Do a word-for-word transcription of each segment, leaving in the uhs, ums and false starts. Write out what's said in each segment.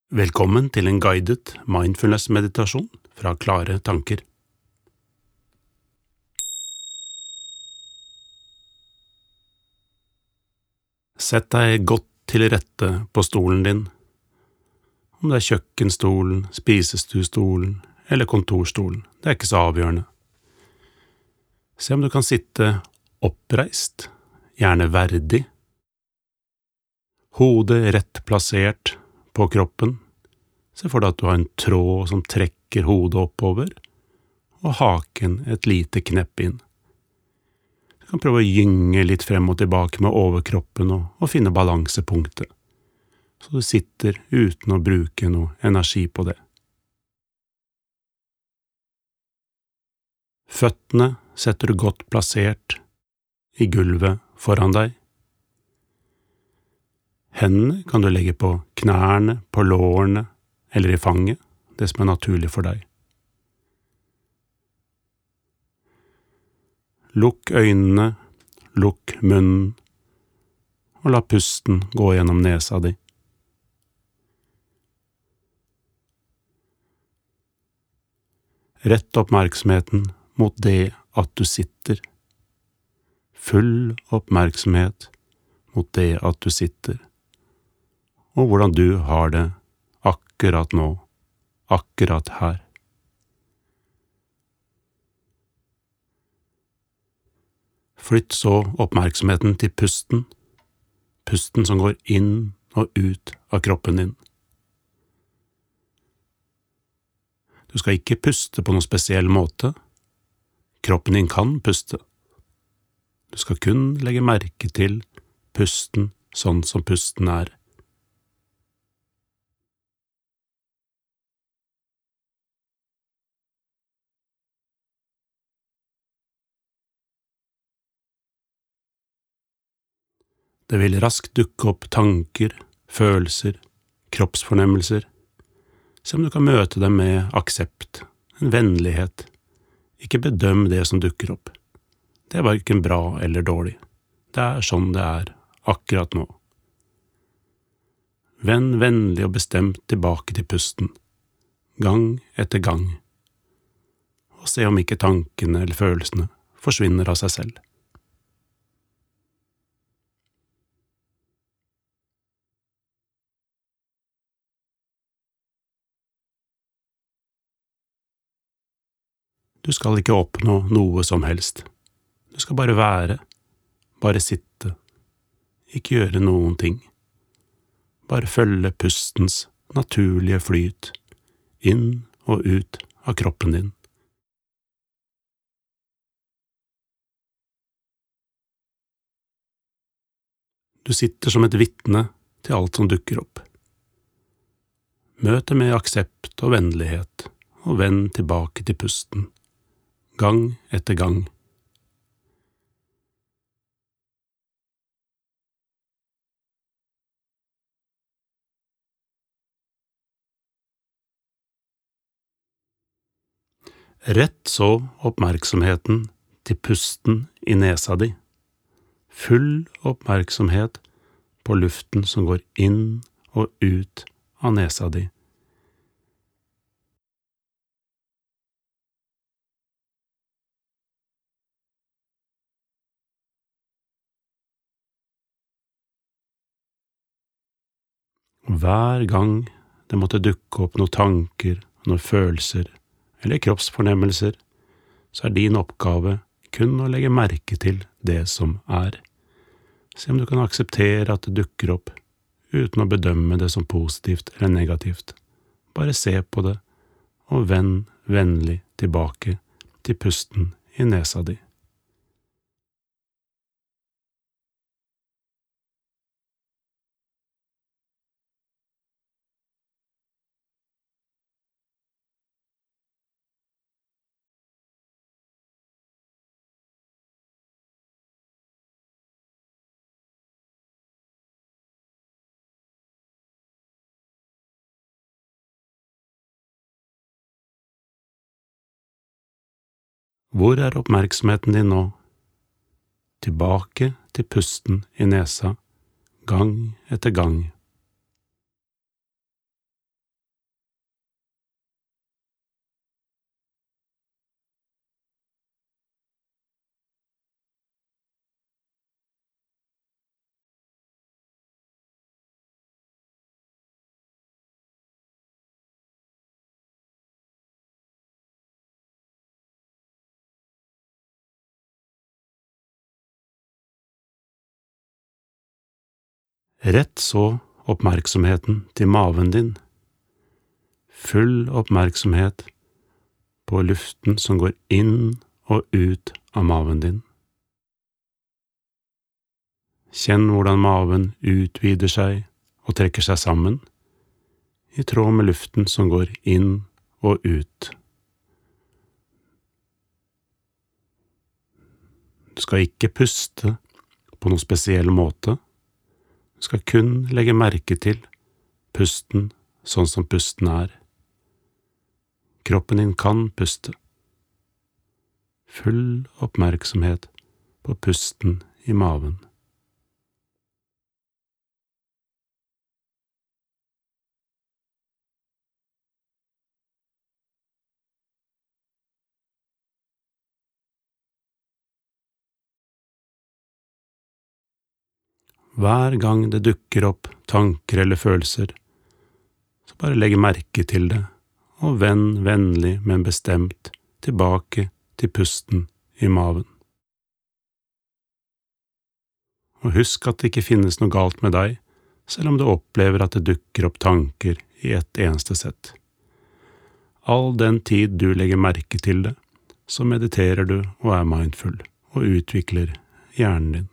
Velkommen til en guided mindfulness-meditasjon fra Klare Tanker. Sett deg godt til rette på stolen din, om det er kjøkkenstolen, spisestuestolen eller kontorstolen, det er ikke så avgjørende. Se om du kan sitte oppreist, gjerne verdig, hodet rett plassert på kroppen. Se for deg at du har en tråd som trekker hodet oppover, og haken et lite knepp inn. Du kan prøve å gynge litt frem og tilbake med overkroppen og, og finne balansepunktet, så du sitter uten å bruke noe energi på det. Føttene setter du godt plassert i gulvet foran deg. Hendene kan du legge på knærne, på lårene eller i fanget, det som er naturlig for deg. Lukk øynene, lukk munnen, og la pusten gå gjennom nesa di. Rett oppmerksomheten mot det at du sitter. Full oppmerksomhet mot det at du sitter. Og hvordan du har det akkurat nå, akkurat her. Flytt så oppmerksomheten til pusten, pusten som går inn og ut av kroppen din. Du skal ikke puste på noen spesiell måte. Kroppen din kan puste. Du skal kun legge merke til pusten sånn som pusten er. Det vil raskt dukke opp tanker, følelser, kroppsfornemmelser. Se om du kan møte dem med aksept, en vennlighet. Ikke bedøm det som dukker opp. Det er hverken bra eller dårlig. Det er sånn det er akkurat nå. Vend vennlig og bestemt tilbake til pusten, gang etter gang, og se om ikke tankene eller følelsene forsvinner av seg selv. Du skal ikke oppnå noe som helst. Du skal bare være, bare sitte, ikke gjøre noen ting. Bare følge pustens naturlige flyt, inn og ut av kroppen din. Du sitter som et vitne til alt som dukker opp. Møt det med aksept og vennlighet, og vend tilbake til pusten. Gang etter gang. Rett så oppmerksomheten til pusten i nesa di. Full oppmerksomhet på luften som går inn og ut av nesa di. Hver gang det måtte dukke opp noen tanker, noen følelser eller kroppsfornemmelser, så er din oppgave kun å legge merke til det som er. Se om du kan akseptere at det dukker opp, uten å bedømme det som positivt eller negativt. Bare se på det, og vend vennlig tilbake til pusten i nesa di. Hvor er oppmerksomheten din nå? Tilbake til pusten i nesa, gang etter gang. Rett så oppmerksomheten til maven din. Full oppmerksomhet på luften som går inn og ut av maven din. Kjenn hvordan maven utvider seg og trekker seg sammen, i tråd med luften som går inn og ut. Du skal ikke puste på noen spesiell måte. Du skal kun legge merke til pusten sånn som pusten er. Kroppen din kan puste. Full oppmerksomhet på pusten i maven. Hver gang det dukker opp tanker eller følelser, så bare legg merke til det, og vend vennlig, men bestemt tilbake til pusten i maven. Og husk at det ikke finnes noe galt med deg, selv om du opplever at det dukker opp tanker i ett eneste sett. All den tid du legger merke til det, så mediterer du og er mindful, og utvikler hjernen din.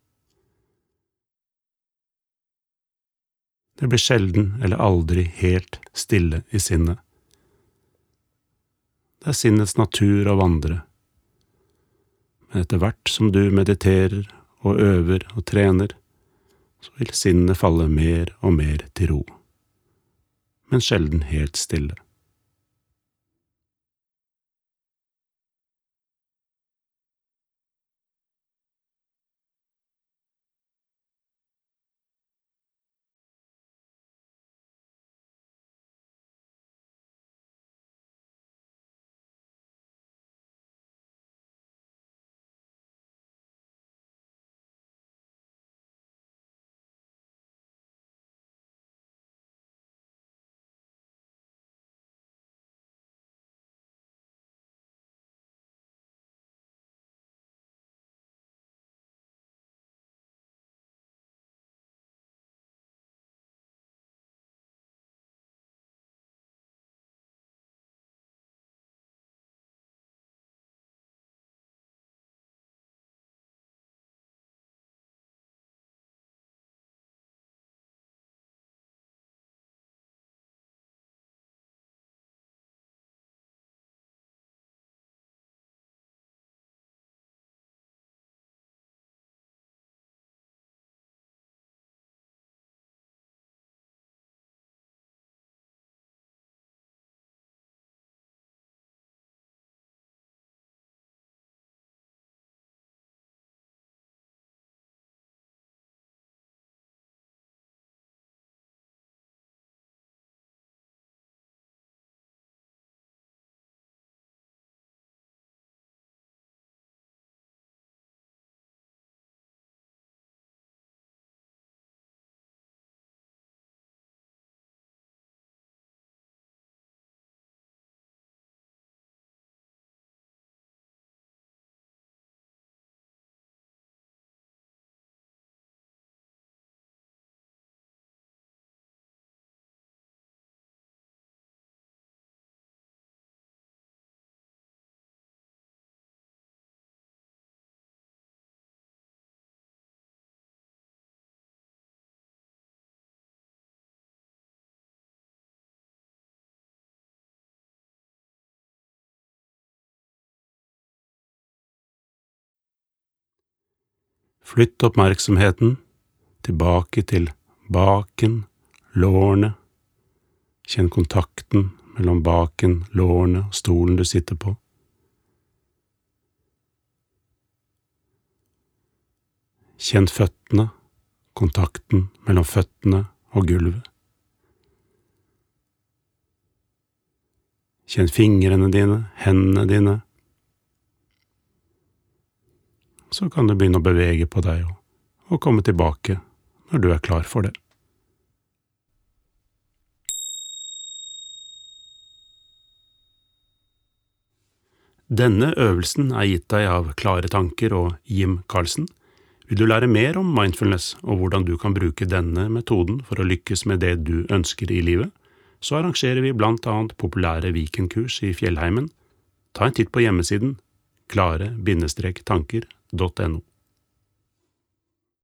Det blir sjelden eller aldri helt stille i sinnet. Det er sinnets natur å vandre. Men etter hvert som du mediterer og øver og trener, så vil sinnet falle mer og mer til ro, men sjelden helt stille. Flytt oppmerksomheten tilbake til baken, lårene. Kjenn kontakten mellom baken, lårene og stolen du sitter på. Kjenn føttene, kontakten mellom føttene og gulvet. Kjenn fingrene dine, hendene dine. Så kan du begynne å bevege på deg og, og komme tilbake når du er klar for det. Denne øvelsen er gitt deg av Klare Tanker og Jim Karlsen. Vil du lære mer om mindfulness og hvordan du kan bruke denne metoden for å lykkes med det du ønsker i livet, så arrangerer vi blant annet populære weekendkurs i Fjellheimen. Ta en titt på hjemmesiden klare bindestrek tanker punktum no.